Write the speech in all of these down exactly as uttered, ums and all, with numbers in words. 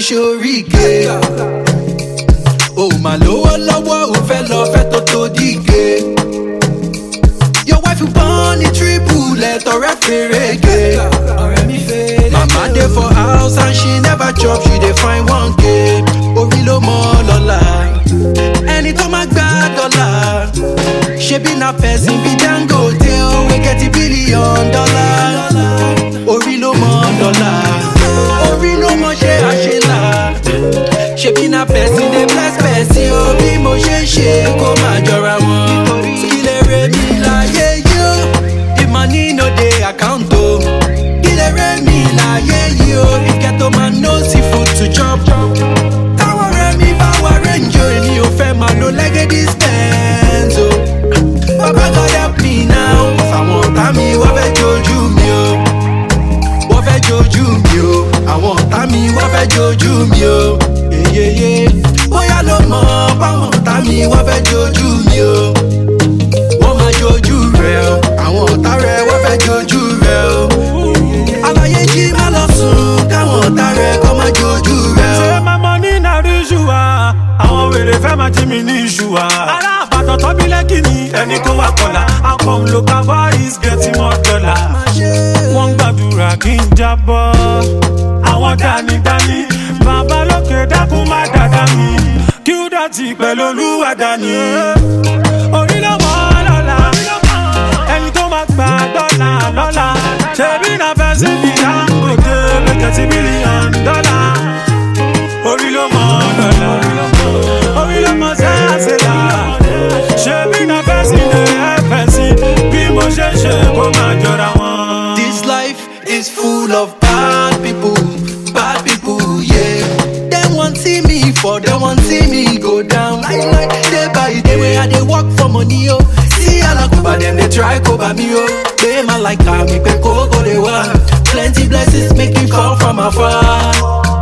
ṣoríge. O mà lówó lọ́wọ́ ò fẹ́ lọ fẹ́ tó tó díge. Your wife you born in triple letter referege. Mama dey for house and she never chop, she dey find one k. Orí ló mọ́ lọ́la, ẹni tó máa gbá dọ́là. Ṣebí na person bí Dangote o, we get a billion dollar. Orí ló mọ́ lọ́la, orí ló mọ́ ṣe àṣelà. Ṣebí na person dey bless person o, bí mo ṣe ń ṣe kó máa jọra wọn. Kí lè rè mí láyé yó, if money no dey account o. Kí lè rè mí láyé yó, if ghetto man no see food to chop. Táwọn ọ̀rẹ́ mi bá wà rẹ́njọ́, èmi ò fẹ́ máa lo legacy spends o. Baba God help me now, àwọn ọ̀tá mi wọ́n fẹ́ jojú mi o. Wọ́n fẹ́ jojú mi o, àwọn ọ̀tá mi wọ́n fẹ́ jojú mi o. Yeyeye, bóyá ló mọ̀ báwọn ọ̀tá mi wọ́n fẹ́ jojú mi o. Wọ́n máa jojú rẹ̀ o, àwọn ọ̀tá rẹ̀ wọ́n fẹ́ jojú rẹ̀ o. Àlàyé jí má lọ sùn, káwọn ọ̀tá rẹ̀ kọ́ máa jojú rẹ̀ o. Ṣé máa mọ ní nàrí ṣùwà? Àwọn wèrè fẹ́ máa jí mi ní ìṣùwà. Aláàbàtàn tọ́bí lẹ́kì ni ẹni kó wà kọlà. Akọ̀m local boys getting more dollar. Wọ́n gbàdúrà kí n jábọ́. Àwọn dánidáni, bàbá lókè dákun má dàda mi. Kí ó dọ̀tí pẹ̀lú olúwa dání. Orí ló mọ́ lọ́la, ẹni tó máa gbà dọ́là lọ́la. Ṣebí na fẹ́ sí bí Dangote lè kẹ́tì bílíọ̀n dọ́là. Orí ló mọ́ lọ́la, orí ló mọ́ sẹ́yàsẹ́yà. Ṣebí na fẹ́ sí ní ẹ̀fẹ̀ sí, bí mo ṣe ṣe kó máa jọra wọn. This life is full of bad people, bad people, yeah. They want see me for, they want see me go down. Like, like, day by day, where I they work for money, oh. See all I go, but them they try cover me, oh. They man like me, pe go they want. Plenty blessings make me fall from afar.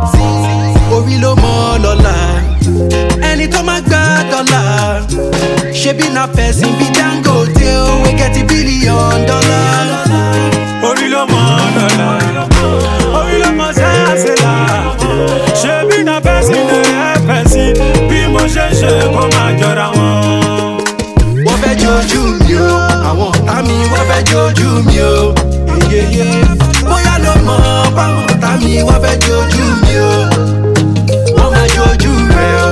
Orí ló mọ́ lọ́la, ẹni tó máa gbá dọ́là. Ṣebí na person bí Dangote o, we get a billion dollar. Orí ló mọ́ lọ́la, orí ló mọ́ sẹ́yàsẹ́yà. Ṣebí na fẹ́ sí ní ẹ̀fẹ̀ sí, bí mo ṣe ṣe kó máa jọra wọn. Wọ́n fẹ́ jojú mi o, àwọn ọ̀tá mi wọ́n fẹ́ jojú mi o. Yeyeye, bóyá ló mọ̀ báwọn ọ̀tá mi wọ́n fẹ́ jojú mi o. Wọ́n máa jojú rẹ̀ o,